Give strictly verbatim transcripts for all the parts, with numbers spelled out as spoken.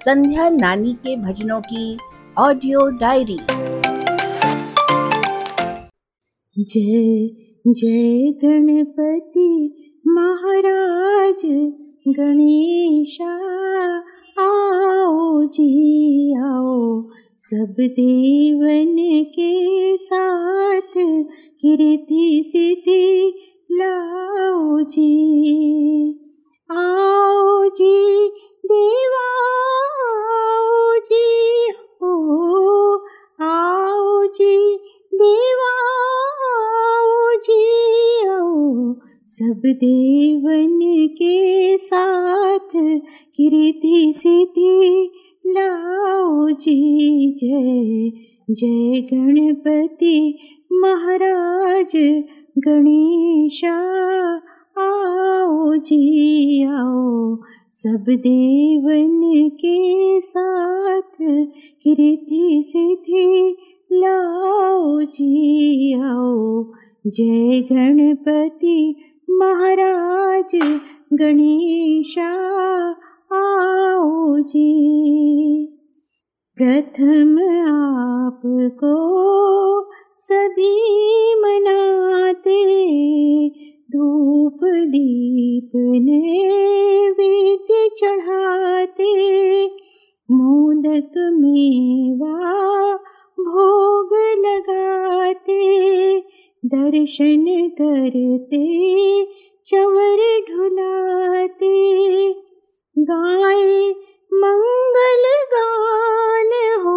संध्या नानी के भजनों की ऑडियो डायरी। जय जय गणपति महाराज गणेशा, आओ जी आओ सब देवन के साथ कीर्ति सिद्धि लाओ जी। आओ जी देवा आओ जी हो, आओ जी देवा आओ जी आओ सब देवन के साथ कीर्ति सिद्धि लाओ जी। जय जय गणपति महाराज गणेशा, आओ जी आओ सब देवन के साथ कीर्ति सिद्धि लाओ जी आओ। जय गणपति महाराज गणेशा, आओ जी। प्रथम आपको सभी मनाते, धूप दीप नैवेद्य चढ़ाते, मोदक मेवा भोग लगाते, दर्शन करते चवर ढुलाते, गाए मंगल गान हो,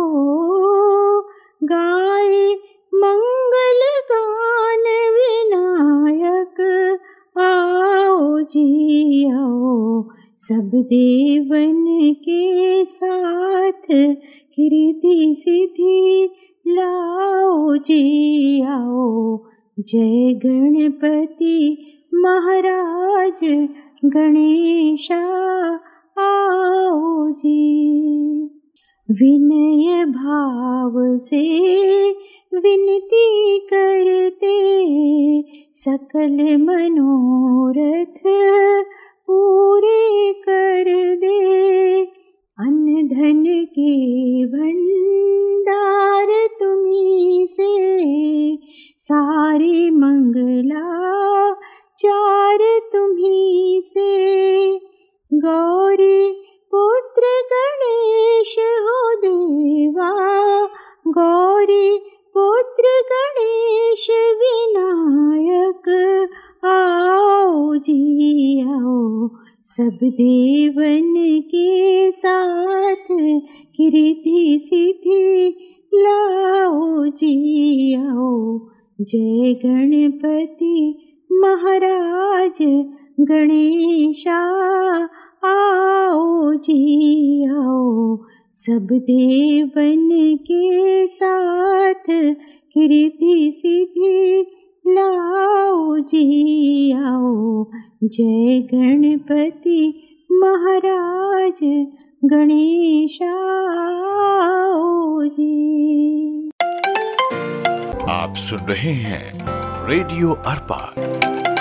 गाए मंगल गान विनायक, आओ जी आओ सब देवन के साथ कीर्ति सिद्धि लाओ जी आओ। जय गणपति महाराज गणेशा, आओ जी। विनय भाव से विनती करते, सकल मनोरथ पूरे कर दे, अन्न धन के भंडार तुम्हीं से, सारे मंगला चार तुम्हीं से, गौरी पुत्र गणेश हो देवा, गौरी पुत्र गणेश विनायक, आओ जी आओ सब देवन के साथ कीर्ति सिद्धि लाओ जी आओ। जय गणपति महाराज गणेशा, आओ जी आओ सब देवन के साथ कीर्ति सिद्धि लाओ जी आओ। जय गणपति महाराज गणेशा, आओ जी। आप सुन रहे हैं रेडियो अर्पा।